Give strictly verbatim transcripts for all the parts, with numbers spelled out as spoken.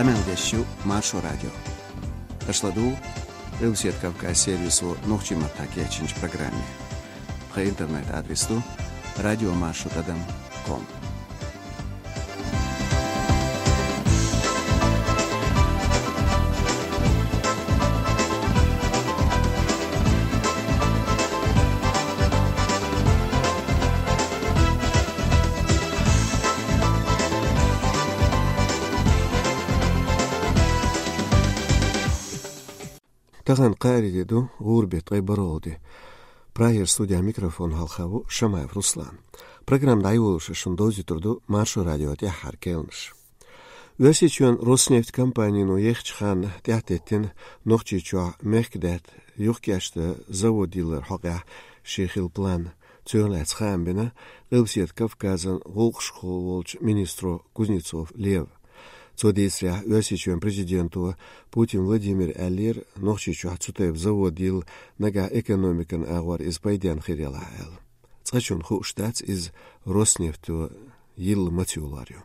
Каменгешью Маршо радио. Ашладу Элсиет Кавказ сервису Нохчи Матаки Ачинч программе. По интернет-адресу радиомаршрутадам точка ком. Таган қайриду ғурбет ғайбаролди. Прайер студия микрофон халхаву Шамаев Руслан. Программ дайволушы шундози турду Маршо радио тяхар келмш. Өсичуан Роснефть компанияну ехчхан тяхтеттин нохчичуа мехкдет юхкяшты заводилар хоға шехил план цёрлац хамбина Элсиет Кавказан ғолқшқол волч министру Кузнецов Лев. Цодисря Өсичуан президенту Путин Владимир Алир нохчичуа цутаев заводил нага экономикан агвар из пайдян хирялаэл. Цачун хуштац из Роснефту ил матиуларю.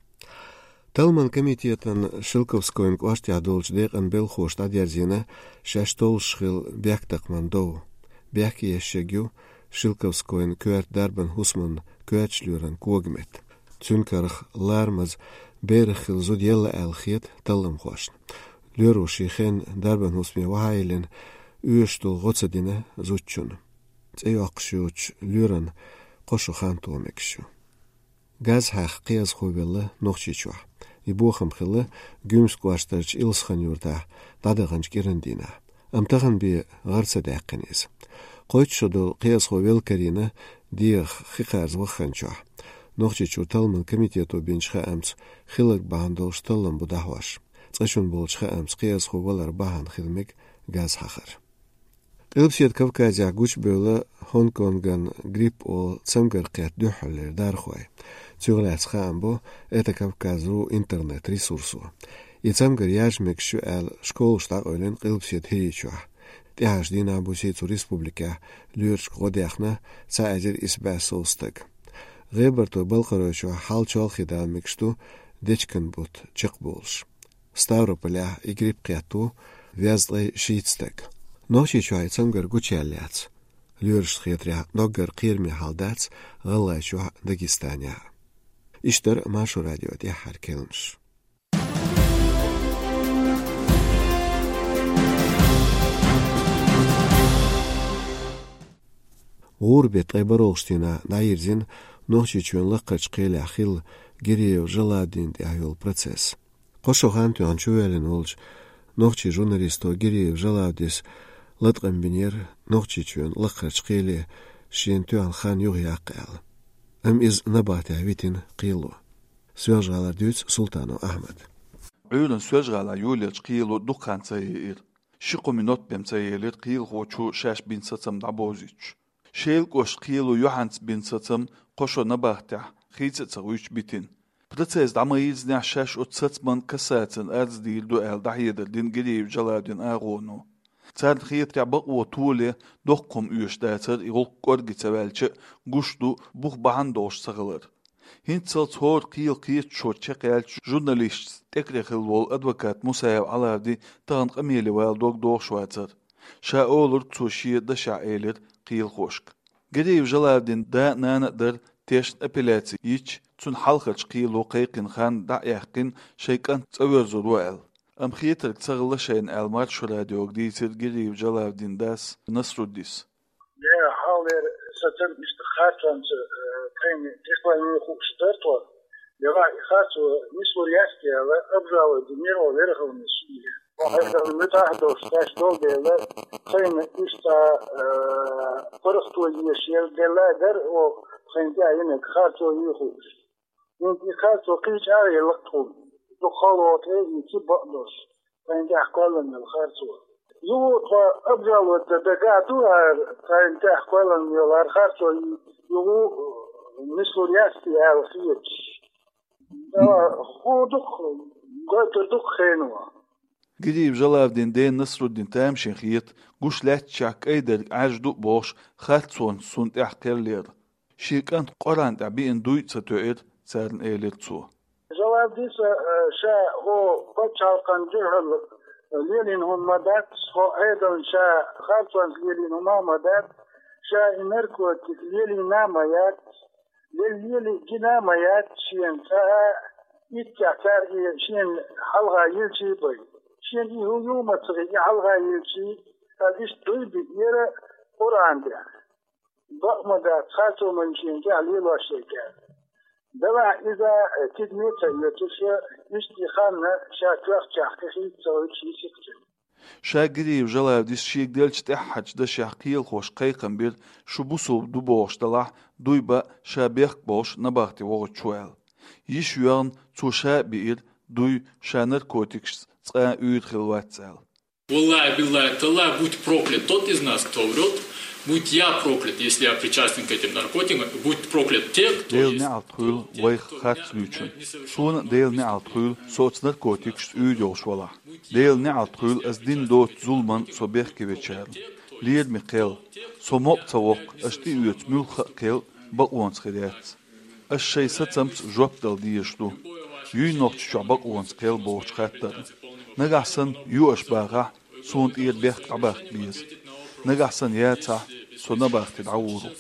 Талман комитетан Шилковскоин кваштя долч декан белхош тадерзина шаштол шхил бяктакман доу. Бяки ешегю Шилковскоин куэрт дарбан хусман куэрчлюран когмет. Цюнкарх лармаз Берхил зудьела алхит таллам хошн. Лёру шихен дарбан хусме вахайлен уештул гоцадина зутчун. Цэйоқшуч лёран қошу ханту мекшу. Газ хах қияз хубелла нохчичуа. Ибухам хилла гюмскуаштарч илсхан юрта дадағанч кирандина. Амтахан би ғарса дәққенез. Қойчуду қияз хубел карина диях хиқарз ваханчуа. Нохчичу талман комитету бенчха амц хилак бахандол шталлам будахваш. Цашун болчха амц қияз хубалар бахан хилмек газ хахар. Элсиет Кавказя гуч бөла Хонконган грипп о цамгар қият дюхалер дархуай. Цюглац хаамбо это Кавказу интернет ресурсу. И цамгар яжмек шу ал школ штаг ойлен Элсиет хиричуа. Тяж дина бусицу республика люрш годяхна ца азир избасостаг. Геберту балқарочуа халчол хидал мекшту дечкан бут чек болш. Ставрополя и грипп қияту вязлай шиитстаг. Нохчичуа цамгар гучалляц. Люрш хитря ноггар қирми халдац ғаллайчуа Дагестания. Иштар Маршо радио тяхар келмш. Ғурбет ғайбаролштина наирзин нохчичуан лаққач қиля хил гиреев жаладин дяйол процесс. Қошоған туан чуэлин олж нохчи журналисту гиреев жаладис латқамбинер нохчичуан лаққач қили шин туан хан юғияққал. Ам из набата витин қилу. Сөжғалар дүйц Султану Ахмад. Öğlen söjgala yuliç qiylu dukkan sayir. Şiqu minut bem sayir qiyl xoçu şaş bin satsam da boziç. Şel qoş qiylu yuhans bin satsam qoşo nabahta xitsat üç bitin. Proces damayız ne şaş ot satsman kasatın az değil do el dahiyeder din geliv jaladin ağonu. Tsad xiyat ya baqwa tule doqqum üyüşdatsar iğul qorgitsevelçi guşdu buh bahan doş sağılır. Hintsal tsor qiyl qiyt şorçe qal jurnalist tekrexil vol advokat Musayev Alavdi tağın qameli val dog doşwatsar. Şa olur tsoşi da şailir qiyl xoşk. Geriv jaladin da nanadır teşt apellatsi iç tsun halqaç qiylu qayqin xan da yaqin şeykan tsavrzur wal. Am xiyetr tsaglaşayn almar şuradiyog disir geriv jaladin das Nasruddis. Ya haler satın işte xartlansı Кайни техлайны хукштартва, яга ихату мислурияския ва абжава динеро верховны сили. Айда метахдо шташтол дела, кайни иста корохту ешел дела дар о кайни айны хату ихуш. Нин ихату кичар елакту. Дохалот эти бадос. Кайни ахкалын хату. Ю то абжава дагату кайни ахкалын йолар хату ю Мислурияски алфиеч. Да, ходух, готудух хенуа. Гирив жалавдин ден Насруддин тамшин хиет, гуш латчак айдер ажду бош, хатсон сунт ахкерлер. Шикан qorant abi in duitsa töet zern elir zu. Жала ديس شا هو بتشال كان جهل ليلين هم مدات هو أيضا شا خالصا ليلين هم مدات شا إنركو ليلين ناميات ليلين جناميات شين تا يتكار شين حلقة يلشي بي شين هو يوم تغي حلقة يلشي هذيش دوي بيرة قرآن ده بق مدات خالصا من شين جا ليلو شيكار دوا إذا تدميت يتوشى اشتخاننا شاكوخ شاكخي تسوي شيء سكتن شاگری وجلا دیس شیک دلچ تحج ده شاقیل خوش قیقم بیر شو بوسو دو باش دلح دوی با شابیخ باش نباختی وقت شوال یش یان تو شا بیر دوی شانر котикс ца уйд хилват цел. Валлахи биллахи таллах, будь проклят тот из нас, кто врет, будь я проклят, если я причастен к этим наркотикам, будь проклят те, кто Deel есть. ne altrul weich hart luchen. Soon deel ne altrul sots narcotics uid joshwala. Deel ne altrul as din dot zulman so berkevecher. Lied Michael, so mop tawok as die uid mulcha kel ba ons gedet. As shay satsamt job dal dieshtu. Ju noch chabak ons kel boch khatter. Nagasan ju asbaga sunt ied becht abach bies. Nagasan yata so nabacht awuruk.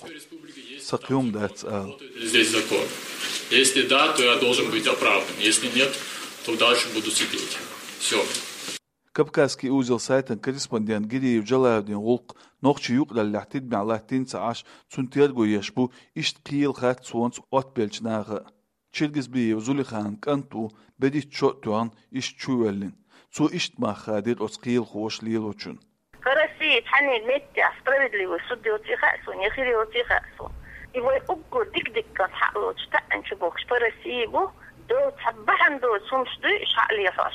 Сакьем дать ал. Здесь закон. Если да, то я должен быть оправдан. Если нет, то дальше буду сидеть. Все. Кавказский узел сайтен корреспондент Гириев Джалаевдин Гулк нохчи юкла лахтид бя лахтин цааш цунтергу ешбу ишт қийл хат цуанц отбелчнага. Чиргиз биев Зулихан канту бедит чоттуан ишт чуэллин. Цу ишт махадир оц қийл хош лил учун. Россия тхани метти справедливость судди отихасу, не хири отихасу. Его угу дик-дик катхалу чтаан чубокш по России бу до цабахан до сумшду шали хош.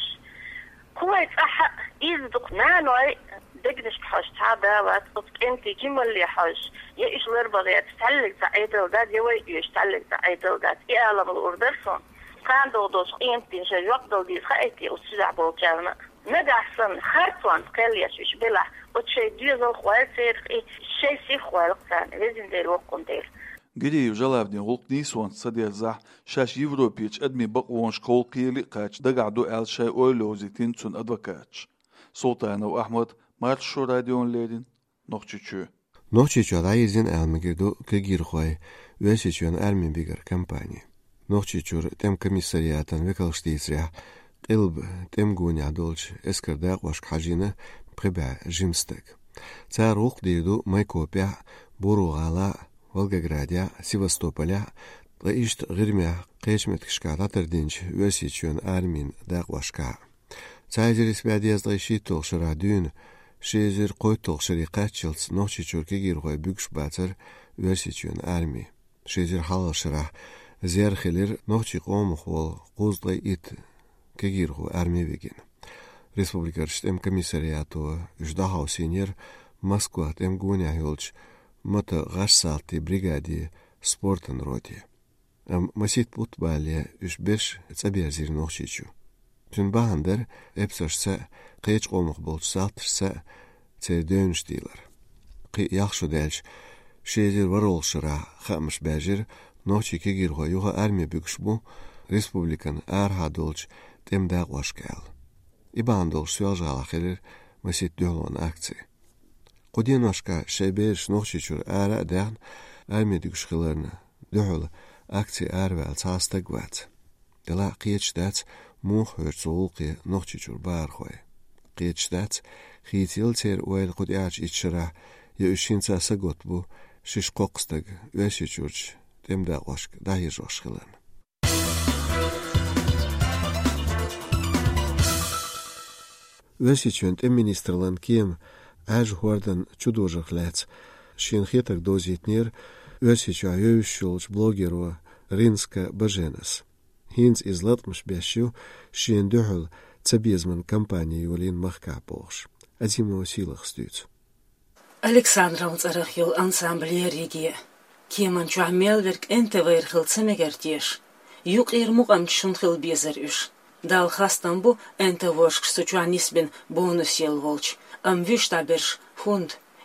كويس أح يزدق نانوي دقنش حوش هذا واتقط أنت جمل لي حوش يا إيش لربضي تتعلق تعيدل داد يوي إيش تعلق تعيدل داد إيه على الأردرسون كان دو دوش قيمتي شيء وقدل دي خايتي وتشجع بالجامع ندعسن خارطوان قليش إيش بلا وتشي ديزل خوال سير شيء سيف خوال قتان لازم دير وقون دير Гириев Жалавдин Гулк Нисуан Садир Зах Шаш Европич Адми Бакуан Школ Кили Кач Дагадо Эл Шай Ойлозитин Цун Адвокач Султанов Ахмад Маршо Радион Ледин Нохчичу Нохчичу Райзин Элмигирду Кагирхой Весичуан Армин Бигар компании Нохчичур Тем комиссариатан Векалштейцря Илб Тем Гуня Долч Эскардак Вашк Хажина Прибя Жимстек Цар Ух Дирду Майкопя Буругала Волгоградя, Севастополя, лаишт гырмя, кешмет кшката тердинч, весичун армин дагвашка. Цайзерис вядездайши толшыра дюн, шезер қой толшыри қачылц, нохчи чурки гиргой бүкш батыр, весичун арми. Шезер халашыра, зерхелер, нохчи қомухвол, қоздлай ит, кегиргу арми веген. Республикаршт эм комиссариату, ждахау сенер, Москва эм гуня юлч, متى غشالتي بريغادي سبورتن روتي ام مسيت بوتبالي اش بيش تصبير زير نوخشيچو تون باندر ابسوشسا قيچ قومق بولچ سالترسا تيدونش ديلر قي ياخشو دالش شيزير ورولشرا خامش باجر نوخشي كيغيرغو يوغا ارمي بيكشبو ريسبوبليكان ارها دولچ تم داغواشكال ибандол сюжала хелер مسيت دولون акции قديناشكا شبيش نوخشيچور آرا دهن آرمي ديگشخلرنا دهول أكتي آروال تاستقوات دلا قيتش دات موخ هرزولقي نوخشيچور بارخوي قيتش دات خيتيل تير ويل قد اعج اتشرا يوشين تاسا قطبو شش قوقستق ويشيچورج دم داقواشك دايجوشخلرنا ويشيچون تم министрлан кем Аж хордан чудожах лец. Шин хитак дозитнир, өсичу аюшулч блогеру Ринска Баженас. Хинц из латмш бящу, шин дюхл цабизман компании юлин махка полш. Азимно силах стюц. Александра Унцарахил ансамбль Риги. Кеман чуамелверк энте вейрхил цемегертеш. Юк ирмугам чунхил безер үш. Дал хастамбу энте вошк сучуанисбин бонус ел волч. Am Wüstabirsch Hund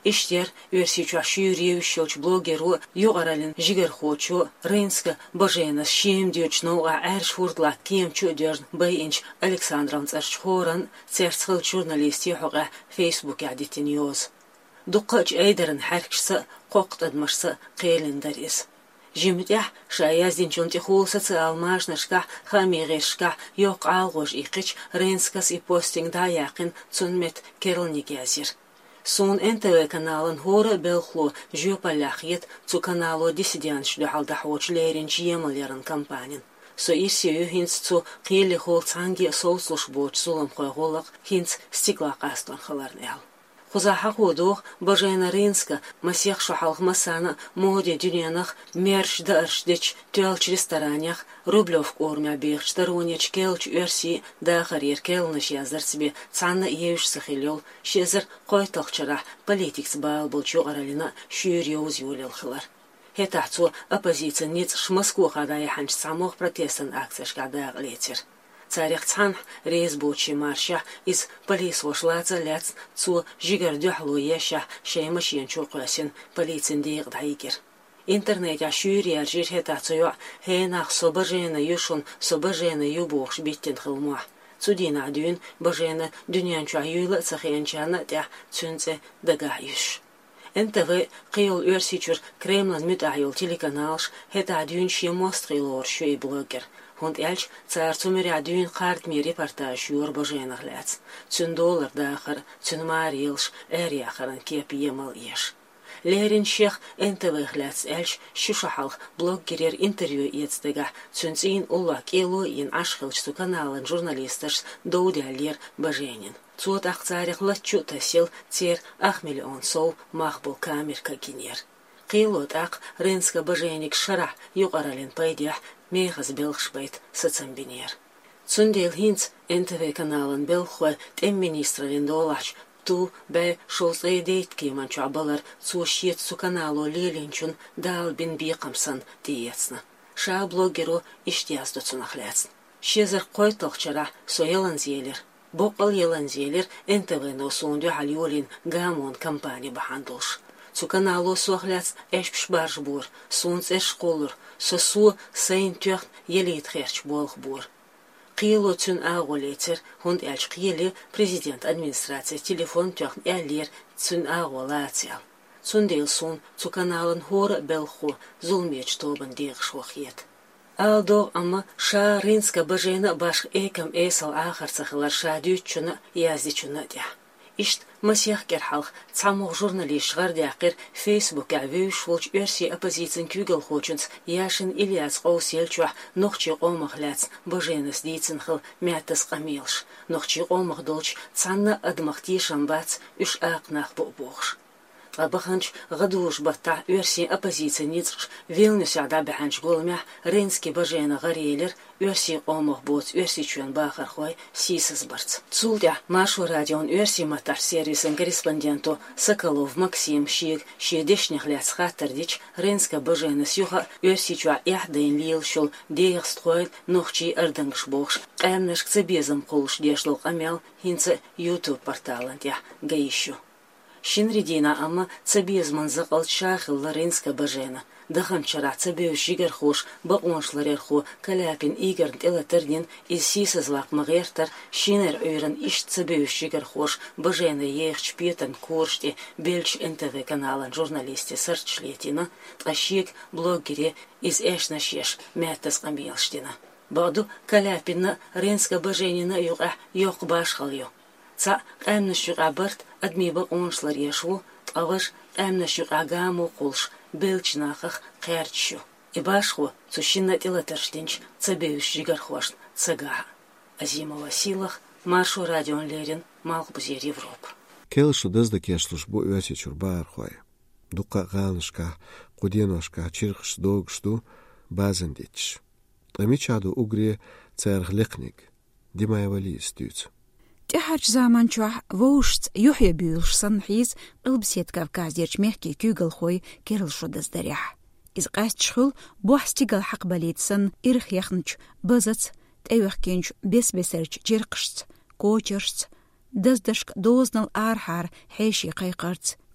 Иштер версичу шюриевщелч блогеру югаралин жигерхочу Рынска Божена шемдючнуа эршфуртла кемчу дерн бейинч Александровнц эршхоран церцхыл журналисти хога фейсбук адитиньоз. Дукач эйдерен харкшса qoqtadmarsa qeelindaris. Jimtях шаяздинчунти хул социалмашнашка хамирешка yok algoş iqich Рынскас и постинг да яқин цунмет керылнигязир. Сун эн тэ вэ каналын хора белхло жёпалахет цу канало диссидианш дахалдахоч леринч емалерын компанин. Со ирсию хинц цу қили хол цанги соуслуш боч сулам хойголақ хинц стиклақастон халарнел. Хуза хақудух Божена Рынска масех шахалх масана моде дюнянах мерш даршдич тёлч ресторанях рублев кормя бех шторонеч келч верси дахар еркелныш язар себе цанна евш сахилёл шезер qoytaqчара политикс баал болчу аралина шюриоз юлел хылар. Хетацу оппозиция ниц шмаску хадай ханч самох протестан акцияш када летер. Царях цан рейс бочи марша из полис вошлаца ляц цу жигар дюхлу еша шеймаш янчу қуасин полицин дейг дайгер. Интернет ашюрия жир хетацу хейнах собажена юшун собажена юбухш биттен хылмуа. Цудина дюн бажена дюнянчу аюйла цахенчана тя цунце дагаюш. эн тэ вэ қиыл өрсичур Кремлин мютайыл телеканалш хета дюн шемострилор шуй блогер. Хунд элч цар цумеря дюн қартми репортаж юр боженах ляц. Цун доллар дахар, цун марилш, эряхаран кеп емал еш. Лерин шех эн тэ вэ хляц элч шишахалх блогерер интервью ецдега цун цин улла келу ин ашхилч цу каналын журналисташ доудялер боженин. Цуот ахцарих лачу тасил цер ах миллион сол махбул камерка гинер. Қилот ақ Рынска боженик шара юқаралин пайдях мехас белхшбайт сацамбинер. Цундел хинц эн тэ вэ каналын белхуа тем министралин долач ту бе шолсай дейтки манчу абалар цу шиет цу каналу лелинчун дал бин биқамсан диецна. Ша блогеру иштиязду цунахляцн. Шезер qoytaqчара соелан зелер. Боқал елан зелер эн тэ вэ носунду халиолин гамон компания бахандулш. Цу каналу суахляц эшпш баржбур, сунц эшқолур, сосу сейн тёхт елит херч болох бур. Қиелу цун ағолетер, хунд элч қиели президент администрация телефон тёхт элер цун ағолател. Цундел сун цу каналын хора белху зулмеч тобан дегшвахет. Алдо ама ша Рынска божена баш экам эсал ахарцахылар ша дючуна яздичуна дя. Ишт масех керхалх цамох журналист гардякер фейсбук авюш волч версии оппозицион кюгел хочунц яшин Ильяс Қауселчуа нохчи омахляц боженас дийцинхыл мятас камилш нохчи омах долч цанна адмахти шамбац уш акнах бобохш. Абаханч гадуш бата версии оппозиции ницш вилнюс адабаханч голмя Рынский божена гарелер версии омах боц версии чуан бахархой сисас барц. Цулдя Машу радион версии матар сервисен корреспонденту Соколов Максим Шиг шедешних ляц хаттердич Рынска божена сюха версии чуа яхден лил шул деях строит нохчи ардангш бохш эмнеш кцебезом колш дешлок амел хинце YouTube порталантя гаищу. Шинридина ама цабезман зақал шахил Рынска божена. Даханчара цабеу жигер хош баоншларер хо каляпин игерн элатернин из сисазлак магертер шинер ойрен иш цабеу жигер хош божена ехч петен коршти бельч эн тэ вэ каналан журналисте сарчлетина ташик блогере из эшнашеш мятас камилштина. Баду каляпинна Рынска боженина юга йоқ башхалю. Ца эмнашук абарт адмиба оншлар ешу, аваш эмнашук агаму кулш белчнахах кэрчу. И башху цущинна телатерштинч цабеуш жигархвашн цага. Азимова силах Машу радион лерин Малхбузер Европ. Келшу дыздакия службу өсе чурбар хой. Дука ганшка, куденошка, чирхш догшту базендич. Амичаду угре цергликник. Димаевали стюц. تحرج زمان شو ووشت يحيى بيلش صنحيز قلبسيت كافكاز يرش ميحكي كيغل خوي كيرل شو دزدريح إذ قاست شخل بوحستيقل حق بليت سن إرخ يخنش بزت تأيوخكينش بس بسرش جيرقشت كوچرشت دزدشك دوزنال آرحار حيشي قيقرت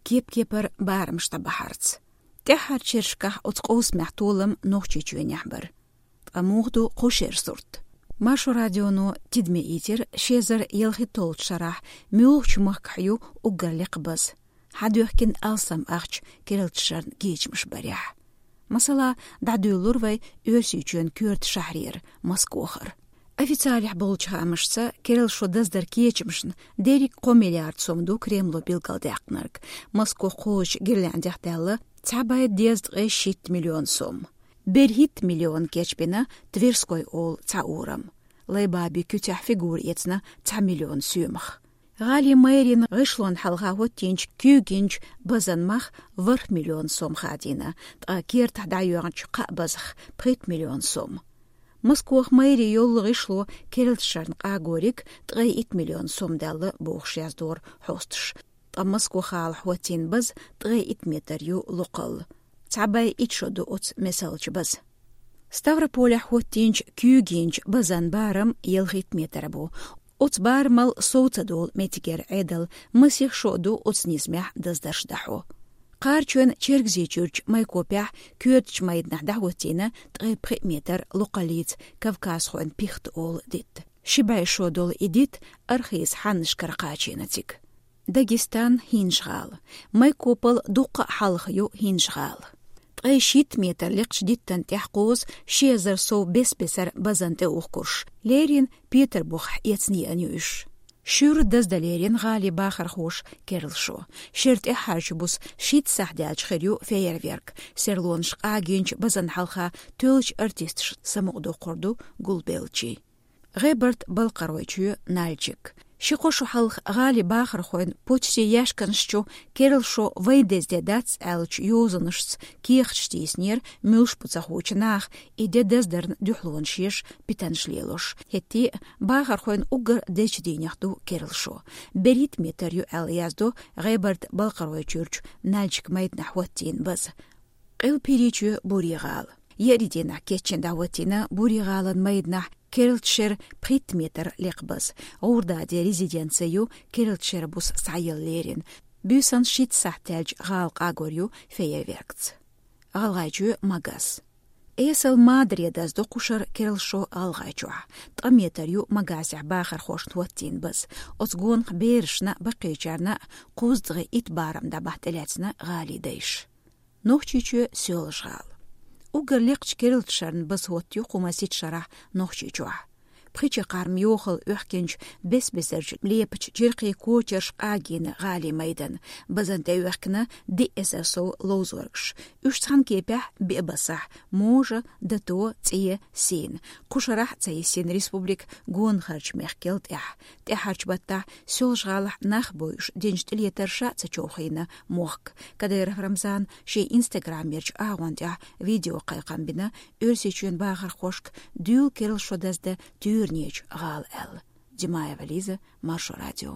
كيب كيبر بارمشتا بحرц. تحر شرشكح أتقوس محتولم نوخشي جوين يحبر. أموغدو قوشير صورت. ماشو راديونو تدمي إيتر شيزر يلخي طولت شرح ميوغش مخكحيو وقر لقبز. حد يحكين ألسام أخش كيرلت شرن جيج مش بريح. مثلا دعدو لوروي يرسي جون كورت شهرير مسكوخر. Официальных болчхамышца Кирилл шодаздар киечмшн дерик қо миллиард сомду Кремлу билгалдяқнарг. Москва қош гирляндяқталы цабай дездгы шит миллион сом. Берхит миллион кечбина Тверской ол цаурам. Лайбаби кютях фигур ецна ца миллион сюмах. Гали майрин гышлон халгавот тинч кюгинч базанмах варх миллион сом хадина. Та кирт даюанч қабазх прит миллион сом. Москвах майри йоллы шло Кириллшарн агорик тридцать миллион сом далы бухшяздор хостш. Та Москвахал хватин баз тридцать метр ю локал. Цабай ичоду от месалч баз. Ставрополя хватинч кюгинч базан барам елхит метр бу. От бармал соуцадол метигер эдал масих шоду от снизмях даздаршдаху. قارچون چرگزی چرچ مایکوپیح کورچ ماید نه دعوتینا تغیب خی متر لقالیت کافکاس خوان پیخت اول دیت. شبای شودول ایدیت ارخیز حنش کرقاچینتیک. داگستان هینشغال. مایکوپل دوق حلخیو هینشغال. تغی شیت متر لقش دیتن تحقوز شیزر سو بس بسر بزنت اوخکرش. لیرین پیتر بوخ یتنی انیوش. شور دزدليرين غالي باخر خوش كيرلشو شرت احاج بوس شيت سحداج خريو فيرفيرك سيرلونش اگينچ بزن حلخا تولش ارتيست سمقدو قردو گولبيلچي غيبرت بالقرويچو نالچك شيقوشو حلخ غالي باخر خوين почти яшканшчу كيرلشو вейдездедats элч юзанышц киехчтиснер мюш пуцахучнах иде дездерн дюхлоншиш питаншлелош хети باخر خوين угр дечдиняхду كيرلشو берит метрю эл язду غيبرت بالقرويچурч нальчик майт нахваттин баз قل пиричу буригал يريدنا كيتشن دعوتنا بوريغالا ميدنا كيرلتشر بريت متر لقبز غوردا دي ريزيدنسيو كيرلتشر بوس سعيل ليرين بيسان شيت سحتاج غالق اغوريو فيا ويركتس غالغاجو ماغاس ايسل مادري داز دو قشر كيرلشو غالغاجو طميتريو ماغاسع باخر خوش توتين بس اتغون بيرشنا بقيجارنا قوزدغي اتبارم دا بحتلاتنا غالي ديش نوخچيچو سيولشغال угар легч Кириллшарн бas хот юқумасит шарах нохчичуа. Причи қарм юқыл үхкенч бес-бесерч лепч жирқи кочерш агин ғали майдан. Базанте үхкіна ди эсэсо лозоргш. Үштхан кепях бебасах можа дато цие син. Кушарах цие син республик гон харч мехкелт эх. Те харч батта сёлжғалах нах бойш денжт летарша цачохайна мохк. Кадыр Рамзан шей инстаграмерч агуантя видео қайқамбина өрсечуен бағыр қошк дюл Кирилл шодазды дюр Нич гал эл. Димаева Лиза, Маршо радио.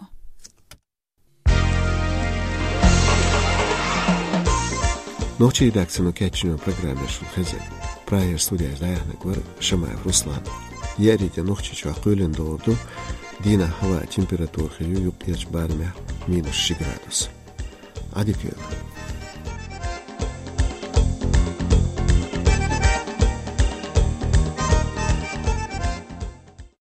Ночи редакцию кечину программе шулхезек. Прайер студия заяхна гвар Шамаев Руслан. Ярите ночи чуакуйлен доорду дина хава температура хию юптеч барме минус ши градус. Адикюр.